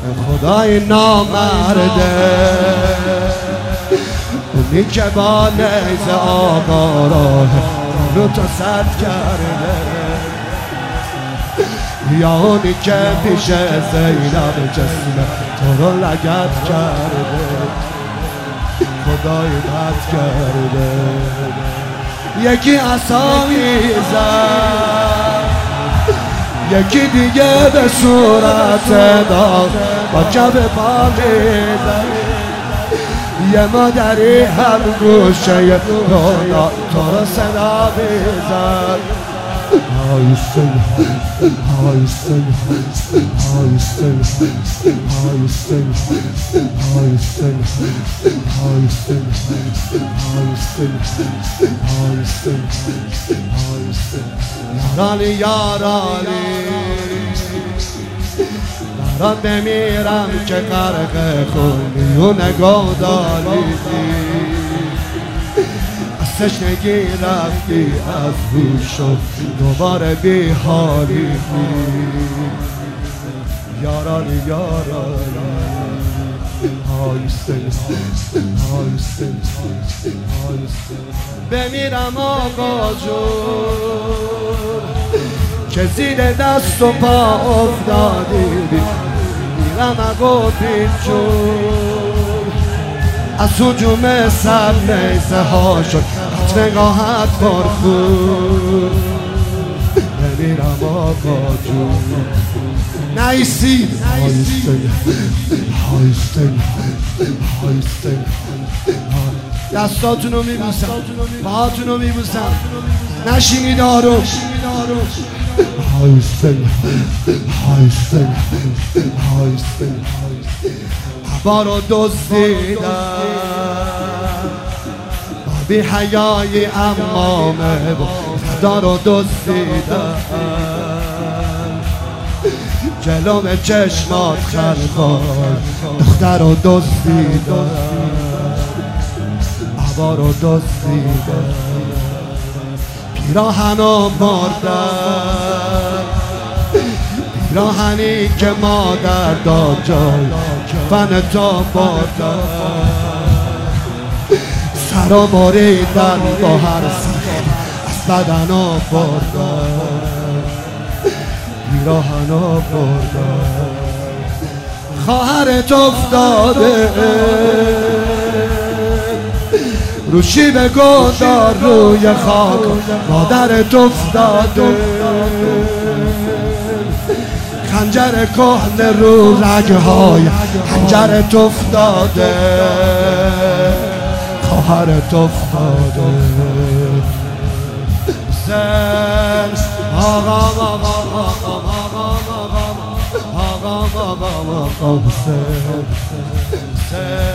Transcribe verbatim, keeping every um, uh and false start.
خدای نامرده، اونی که با نیز آقا راه رو تا صد کرده، یا اونی که پیش زینب جسم تو رو لگد کرده، خدای بد کرده. یکی عصا میزد، یکی دیگه به صورت داد با کف پا میزد، یه مادری هم گوشه خدا تو رو صدا میزد. های سن های سن های سن های سن های سن های سن های سن های سن های سن یارانی یارانی برات بمیرم که غرق خونی و نگاه داریدی، تشنگی رفتی از روش و دوباره بی حالی. یارانی یارانی های سن های سن های سن بمیرم آقا جون که زیر دست و پا افتادی، میرم آقا جون از هجوم سر نیزه ها شد نگاهت پرخون. بمیرم آقا جون نیستی هایستن هایستن هایستن. دستاتونو میبوسم، پاهاتونو میبوسم، نشینید آروم. هایستن هایستن هایستن عبا رو دزدیدم بی حیای امامه و صدا رو دزدیدم، جلوم چشمات خلقان دختر رو دزدیدم، عبا رو دزدیدم، پیراهنو بردم، پیراهنی که مادر داد جای کفن تو بردم، سرا بریدن با هر سخت از بدنو بردن، پیراهنو بردن. خواهرت افتاده رو شیب گندار روی خاک، مادرت افتاده خنجر کهنه رو رگهای خنجرت افتاده، خواهرت افتاده. زن آقا آقا آقا آقا آقا آقا آقا آقا